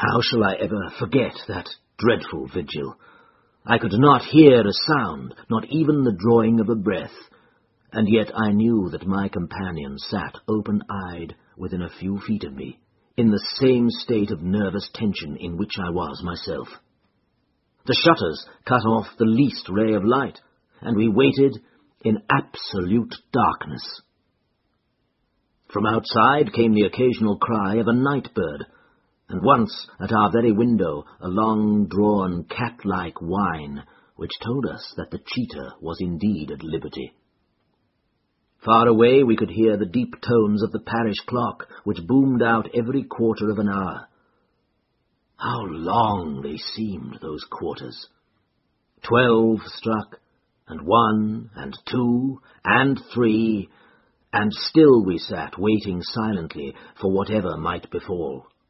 How shall I ever forget that dreadful vigil? I could not hear a sound, not even the drawing of a breath, and yet I knew that my companion sat open-eyed within a few feet of me, in the same state of nervous tension in which I was myself. The shutters cut off the least ray of light, and we waited in absolute darkness. From outside came the occasional cry of a night bird, and once at our very window a long-drawn cat-like whine which told us that the cheetah was indeed at liberty. Far away we could hear the deep tones of the parish clock, which boomed out every quarter of an hour. How long they seemed, those quarters! 12 struck, and 1, and 2, and 3, and still we sat waiting silently for whatever might befall.